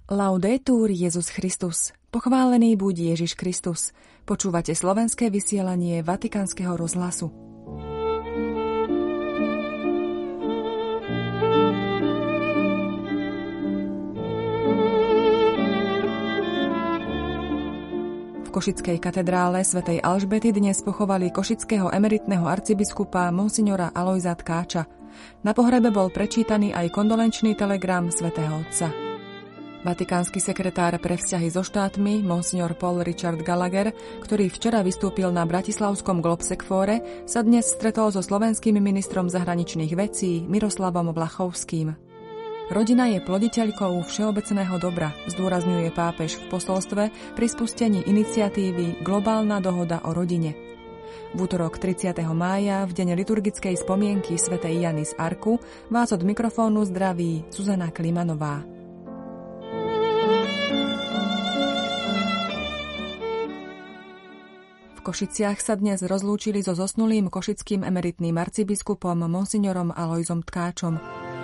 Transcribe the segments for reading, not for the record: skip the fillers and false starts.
Laudetur Jesus Christus. Pochválený buď Ježiš Kristus. Počúvate slovenské vysielanie Vatikánskeho rozhlasu. V košickej katedrále svätej Alžbety dnes pochovali košického emeritného arcibiskupa monsignora Alojza Tkáča. Na pohrebe bol prečítaný aj kondolenčný telegram svätého Otca. Vatikánsky sekretár pre vzťahy so štátmi, monsignor Paul Richard Gallagher, ktorý včera vystúpil na bratislavskom Globsekfóre, sa dnes stretol so slovenským ministrom zahraničných vecí Miroslavom Vlachovským. Rodina je ploditeľkou všeobecného dobra, zdôrazňuje pápež v posolstve pri spustení iniciatívy Globálna dohoda o rodine. V útorok 30. mája, v deň liturgickej spomienky svätej Jany z Arku, vás od mikrofónu zdraví Zuzana Klimanová. V Košiciach sa dnes rozlúčili so zosnulým košickým emeritným arcibiskupom monsignorom Alojzom Tkáčom.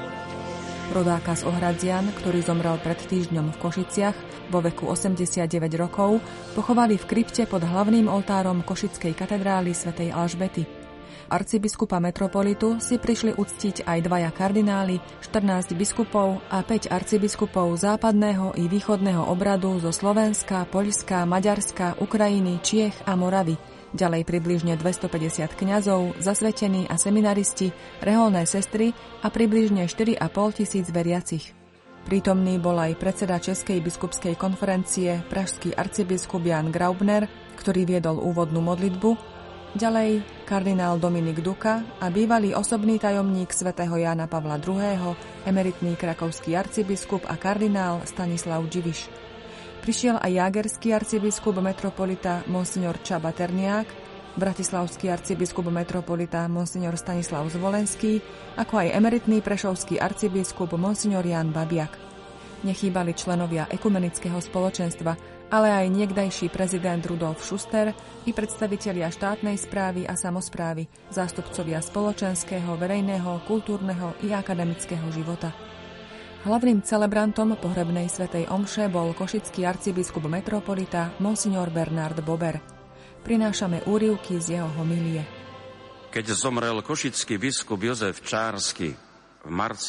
Rodáka z Ohradzian, ktorý zomrel pred týždňom v Košiciach vo veku 89 rokov, pochovali v krypte pod hlavným oltárom košickej katedrály svätej Alžbety. Arcibiskupa metropolitu si prišli uctiť aj 2 kardináli, 14 biskupov a 5 arcibiskupov západného i východného obradu zo Slovenska, Poľska, Maďarska, Ukrajiny, Čiech a Moravy. Ďalej približne 250 kňazov, zasvetení a seminaristi, reholné sestry a približne 4,5 tisíc veriacich. Prítomný bol aj predseda Českej biskupskej konferencie, pražský arcibiskup Jan Graubner, ktorý viedol úvodnú modlitbu, ďalej kardinál Dominik Duka a bývalý osobný tajomník svätého Jána Pavla II., emeritný krakovský arcibiskup a kardinál Stanislav Dziwisz. Prišiel aj jágerský arcibiskup metropolita monsignor Csaba Terniák, bratislavský arcibiskup metropolita monsignor Stanislav Zvolenský, ako aj emeritný prešovský arcibiskup monsignor Jan Babiak. Nechýbali členovia ekumenického spoločenstva, ale aj niekdajší prezident Rudolf Schuster i predstavitelia štátnej správy a samosprávy, zástupcovia spoločenského, verejného, kultúrneho i akademického života. Hlavným celebrantom pohrebnej svätej omše bol košický arcibiskup metropolita monsignor Bernard Bober. Prinášame úryvky z jeho homílie. Keď zomrel košický biskup Jozef Čársky v marci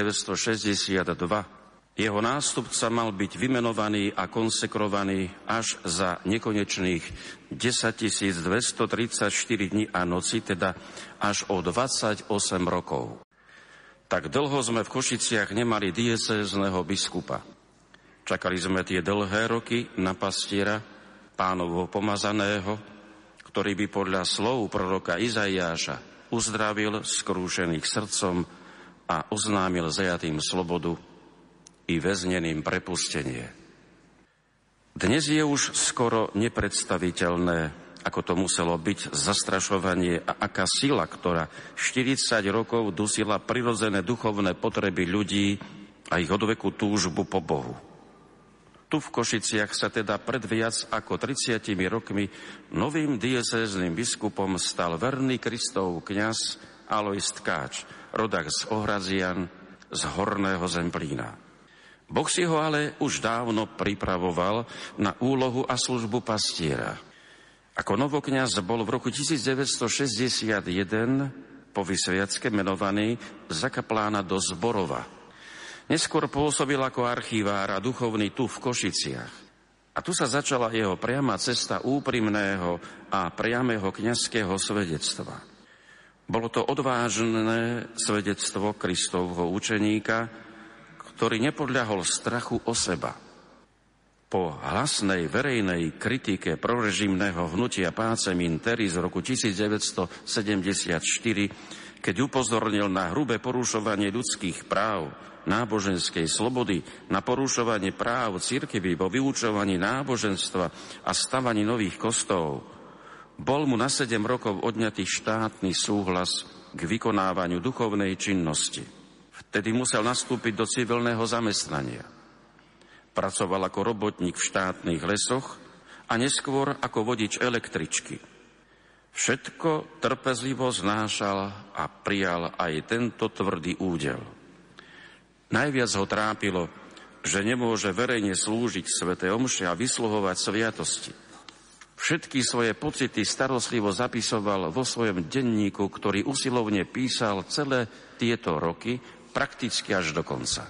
1962, jeho nástupca mal byť vymenovaný a konsekrovaný až za nekonečných 10 234 dní a noci, teda až o 28 rokov. Tak dlho sme v Košiciach nemali diecézneho biskupa. Čakali sme tie dlhé roky na pastiera, Pánovho pomazaného, ktorý by podľa slov proroka Izaiáša uzdravil skrúšených srdcom a oznámil zajatým slobodu i väzneným prepustenie. Dnes je už skoro nepredstaviteľné, ako to muselo byť zastrašovanie a aká sila, ktorá 40 rokov dusila prirodzené duchovné potreby ľudí a ich odveku túžbu po Bohu. Tu v Košiciach sa teda pred viac ako 30 rokmi novým diecézným biskupom stal verný Kristov kňaz Alojz Tkáč, rodák z Ohradzian, z Horného Zemplína. Boh si ho ale už dávno pripravoval na úlohu a službu pastiera. Ako novokňaz bol v roku 1961 po vysviacke menovaný za kaplána do Zborova. Neskôr pôsobil ako archivár a duchovný tu v Košiciach. A tu sa začala jeho priama cesta úprimného a priamého kňazského svedectva. Bolo to odvážne svedectvo Kristovho učeníka, ktorý nepodľahol strachu o seba. Po hlasnej verejnej kritike prorežimného hnutia Pacem in Terris z roku 1974, keď upozornil na hrubé porušovanie ľudských práv, náboženskej slobody, na porušovanie práv cirkvi vo vyučovaní náboženstva a stavaní nových kostolov, bol mu na 7 rokov odňatý štátny súhlas k vykonávaniu duchovnej činnosti. Vtedy musel nastúpiť do civilného zamestnania. Pracoval ako robotník v štátnych lesoch a neskôr ako vodič električky. Všetko trpezlivo znášal a prijal aj tento tvrdý údel. Najviac ho trápilo že nemôže verejne slúžiť svätej omše a vysluhovať sviatosti. Všetky svoje pocity starostlivo zapisoval vo svojom denníku, ktorý usilovne písal celé tieto roky, prakticky až do konca.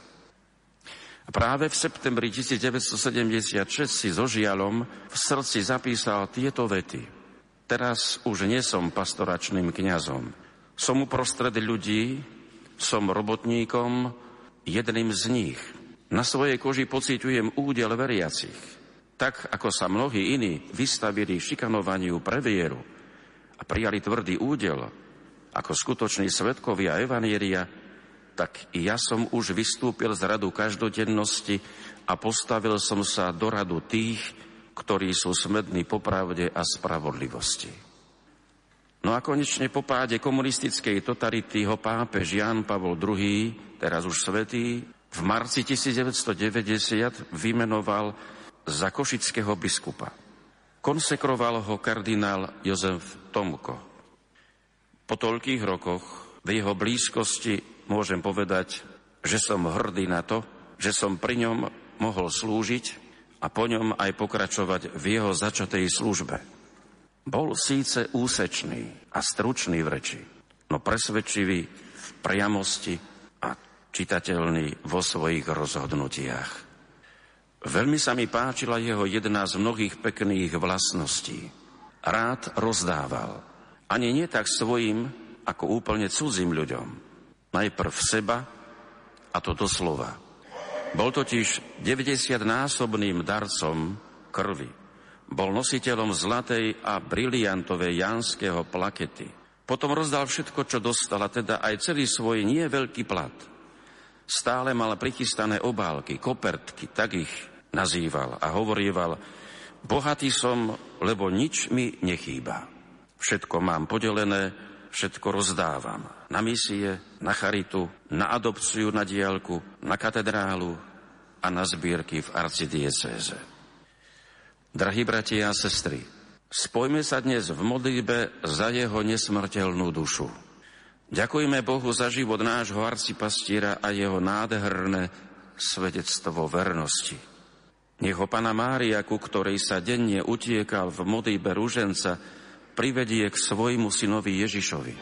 A práve v septembri 1976 si so žiaľom v srdci zapísal tieto vety. Teraz už nie som pastoračným kňazom. Som uprostred ľudí, som robotníkom, jedným z nich. Na svojej koži pociťujem údel veriacich. Tak, ako sa mnohí iní vystavili šikanovaniu pre vieru a prijali tvrdý údel ako skutoční svedkovia evanielia, tak i ja som už vystúpil z radu každodennosti a postavil som sa do radu tých, ktorí sú smední po pravde a spravodlivosti. No a konečne po páde komunistickej totality ho pápež Ján Pavol II, teraz už svätý, v marci 1990 vymenoval za košického biskupa. Konsekroval ho kardinál Jozef Tomko. Po toľkých rokoch v jeho blízkosti môžem povedať, že som hrdý na to, že som pri ňom mohol slúžiť a po ňom aj pokračovať v jeho začatej službe. Bol síce úsečný a stručný v reči, no presvedčivý v priamosti a čitateľný vo svojich rozhodnutiach. Veľmi sa mi páčila jeho jedna z mnohých pekných vlastností. Rád rozdával. Ani nie tak svojim, ako úplne cudzím ľuďom. Najprv seba, a to doslova. Bol totiž 90-násobným darcom krvi. Bol nositeľom zlatej a briliantovej Jánskeho plakety. Potom rozdal všetko, čo dostal, a teda aj celý svoj nie veľký plat. Stále mal prichystané obálky, kopertky, tak ich nazýval a hovorieval: bohatý som, lebo nič mi nechýba. Všetko mám podelené, všetko rozdávam. Na misie, na charitu, na adopciu na diaľku, na katedrálu a na zbierky v arcidiecéze. Drahí bratia a sestry, spojme sa dnes v modlitbe za jeho nesmrteľnú dušu. Ďakujme Bohu za život nášho arcipastiera a jeho nádherné svedectvo vernosti. Nech ho Panna Mária, ku ktorej sa denne utiekal v modlitbe ruženca, privedie k svojmu synovi Ježišovi.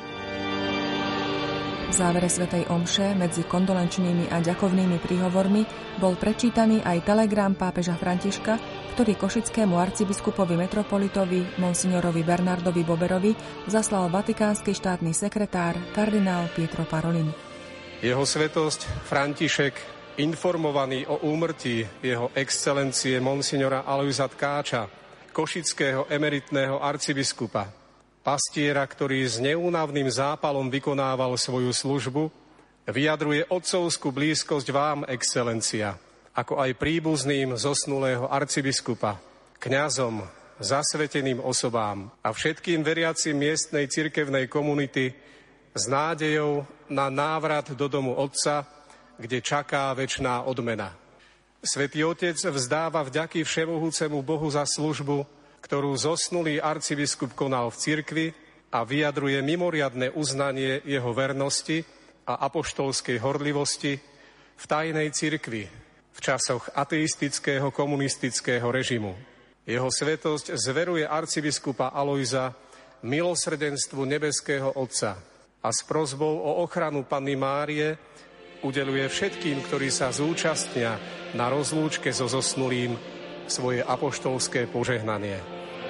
V závere svätej omše medzi kondolenčnými a ďakovnými príhovormi bol prečítaný aj telegram pápeža Františka, ktorý košickému arcibiskupovi metropolitovi monsignorovi Bernardovi Boberovi zaslal vatikánsky štátny sekretár kardinál Pietro Parolin. Jeho svätosť František, informovaný o úmrtí jeho excelencie monsignora Alojza Tkáča, košického emeritného arcibiskupa, pastiera, ktorý s neúnavným zápalom vykonával svoju službu, vyjadruje otcovskú blízkosť vám, excelencia, ako aj príbuzným zosnulého arcibiskupa, kňazom, zasveteným osobám a všetkým veriacim miestnej cirkevnej komunity s nádejou na návrat do domu Otca, kde čaká večná odmena. Svätý Otec vzdáva vďaky všemohúcemu Bohu za službu, ktorú zosnulý arcibiskup konal v cirkvi, a vyjadruje mimoriadne uznanie jeho vernosti a apoštolskej horlivosti v tajnej cirkvi v časoch ateistického komunistického režimu. Jeho svätosť zveruje arcibiskupa Alojza milosrdenstvu nebeského Otca a s prosbou o ochranu Panny Márie udeľuje všetkým, ktorí sa zúčastnia na rozlúčke so zosnulým, svoje apoštolské požehnanie.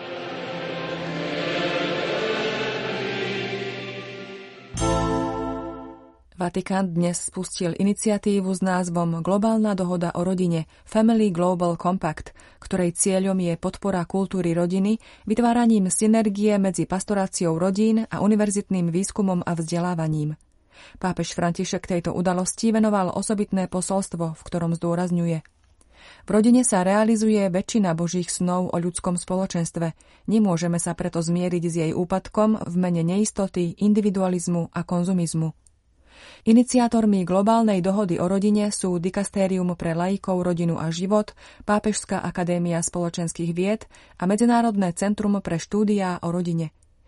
Vatikán dnes spustil iniciatívu s názvom Globálna dohoda o rodine Family Global Compact, ktorej cieľom je podpora kultúry rodiny, vytváraním synergie medzi pastoráciou rodín a univerzitným výskumom a vzdelávaním. Pápež František tejto udalosti venoval osobitné posolstvo, v ktorom zdôrazňuje: v rodine sa realizuje väčšina Božích snov o ľudskom spoločenstve. Nemôžeme sa preto zmieriť s jej úpadkom v mene neistoty, individualizmu a konzumizmu. Iniciátormi globálnej dohody o rodine sú Dikastérium pre laikov, rodinu a život, Pápežská akadémia spoločenských vied a Medzinárodné centrum pre štúdiá o rodine.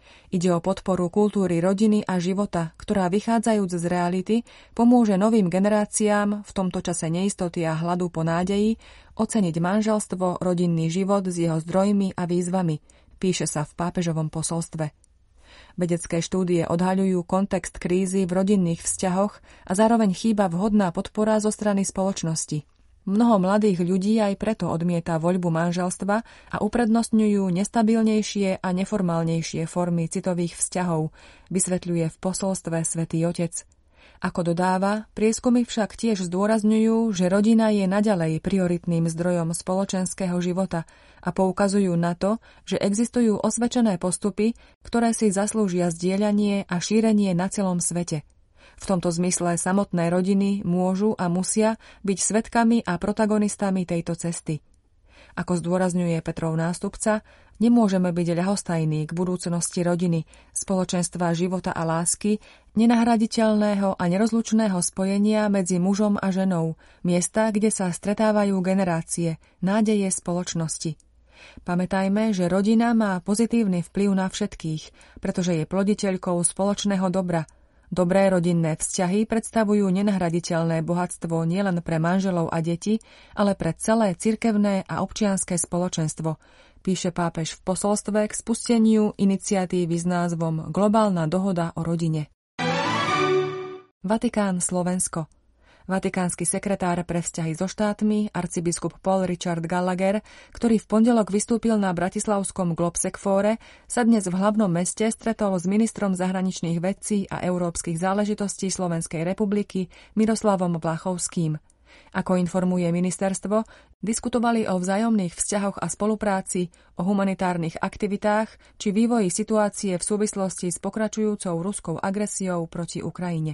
Ide o podporu kultúry rodiny a života, ktorá vychádzajúc z reality pomôže novým generáciám v tomto čase neistoty a hladu po nádeji oceniť manželstvo, rodinný život s jeho zdrojmi a výzvami, píše sa v pápežovom posolstve. Vedecké štúdie odhaľujú kontext krízy v rodinných vzťahoch a zároveň chýba vhodná podpora zo strany spoločnosti. Mnoho mladých ľudí aj preto odmieta voľbu manželstva a uprednostňujú nestabilnejšie a neformálnejšie formy citových vzťahov, vysvetľuje v posolstve Svätý Otec. Ako dodáva, prieskumy však tiež zdôrazňujú, že rodina je naďalej prioritným zdrojom spoločenského života a poukazujú na to, že existujú osvedčené postupy, ktoré si zaslúžia zdieľanie a šírenie na celom svete. V tomto zmysle samotné rodiny môžu a musia byť svedkami a protagonistami tejto cesty. Ako zdôrazňuje Petrov nástupca, nemôžeme byť ľahostajní k budúcnosti rodiny, spoločenstva života a lásky, nenahraditeľného a nerozlučného spojenia medzi mužom a ženou, miesta, kde sa stretávajú generácie, nádeje spoločnosti. Pamätajme, že rodina má pozitívny vplyv na všetkých, pretože je ploditeľkou spoločného dobra. Dobré rodinné vzťahy predstavujú nenahraditeľné bohatstvo nielen pre manželov a deti, ale pre celé cirkevné a občianske spoločenstvo, píše pápež v posolstve k spusteniu iniciatívy s názvom Globálna dohoda o rodine. Vatikán, Slovensko. Vatikánsky sekretár pre vzťahy so štátmi, arcibiskup Paul Richard Gallagher, ktorý v pondelok vystúpil na bratislavskom Globsec fóre, sa dnes v hlavnom meste stretol s ministrom zahraničných vecí a európskych záležitostí Slovenskej republiky Miroslavom Vlachovským. Ako informuje ministerstvo, diskutovali o vzájomných vzťahoch a spolupráci, o humanitárnych aktivitách či vývoji situácie v súvislosti s pokračujúcou ruskou agresiou proti Ukrajine.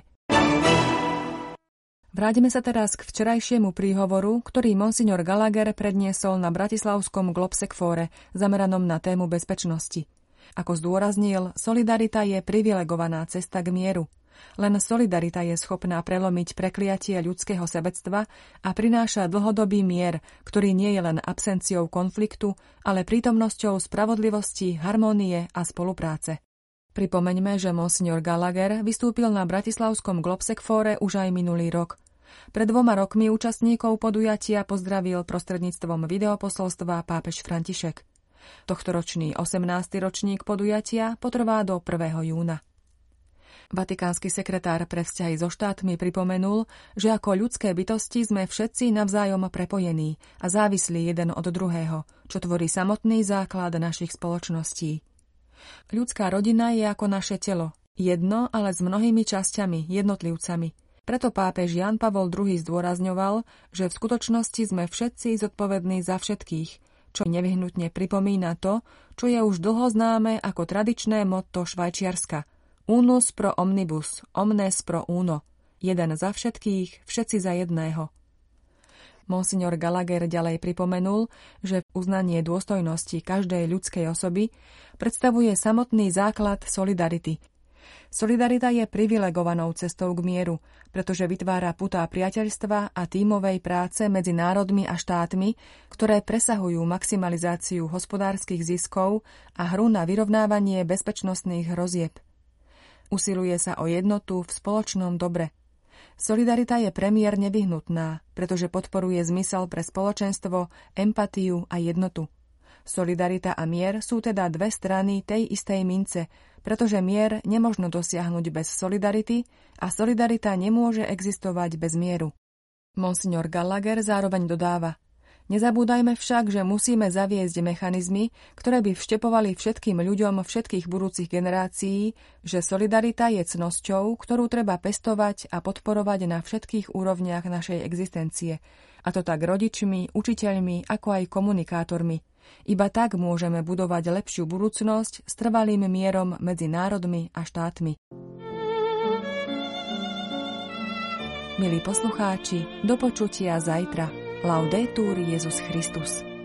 Vráťme sa teraz k včerajšiemu príhovoru, ktorý monsignor Gallagher predniesol na bratislavskom Globsec fóre zameranom na tému bezpečnosti. Ako zdôraznil, solidarita je privilegovaná cesta k mieru. Len solidarita je schopná prelomiť prekliatie ľudského sebectva a prináša dlhodobý mier, ktorý nie je len absenciou konfliktu, ale prítomnosťou spravodlivosti, harmónie a spolupráce. Pripomeňme, že monsignor Gallagher vystúpil na bratislavskom Globsec fóre už aj minulý rok. Pred 2 rokmi účastníkov podujatia pozdravil prostredníctvom videoposolstva pápež František. Tohtoročný 18. ročník podujatia potrvá do 1. júna. Vatikánsky sekretár pre vzťahy so štátmi pripomenul, že ako ľudské bytosti sme všetci navzájom prepojení a závislí jeden od druhého, čo tvorí samotný základ našich spoločností. Ľudská rodina je ako naše telo, jedno, ale s mnohými časťami, jednotlivcami. Preto pápež Ján Pavol II zdôrazňoval, že v skutočnosti sme všetci zodpovední za všetkých, čo nevyhnutne pripomína to, čo je už dlho známe ako tradičné motto Švajčiarska. Unus pro omnibus, omnes pro uno. Jeden za všetkých, všetci za jedného. Monsignor Gallagher ďalej pripomenul, že uznanie dôstojnosti každej ľudskej osoby predstavuje samotný základ solidarity. Solidarita je privilegovanou cestou k mieru, pretože vytvára putá priateľstva a tímovej práce medzi národmi a štátmi, ktoré presahujú maximalizáciu hospodárskych ziskov a hru na vyrovnávanie bezpečnostných hrozieb. Usiluje sa o jednotu v spoločnom dobre. Solidarita je premiér nevyhnutná, pretože podporuje zmysel pre spoločenstvo, empatiu a jednotu. Solidarita a mier sú teda dve strany tej istej mince, pretože mier nemožno dosiahnuť bez solidarity a solidarita nemôže existovať bez mieru. Monsignor Gallagher zároveň dodáva: Nezabúdajme však, že musíme zaviesť mechanizmy, ktoré by vštepovali všetkým ľuďom všetkých budúcich generácií, že solidarita je cnosťou, ktorú treba pestovať a podporovať na všetkých úrovniach našej existencie, a to tak rodičmi, učiteľmi, ako aj komunikátormi. Iba tak môžeme budovať lepšiu budúcnosť s trvalým mierom medzi národmi a štátmi. Milí poslucháči, do počutia zajtra. Laudetur Jesus Christus.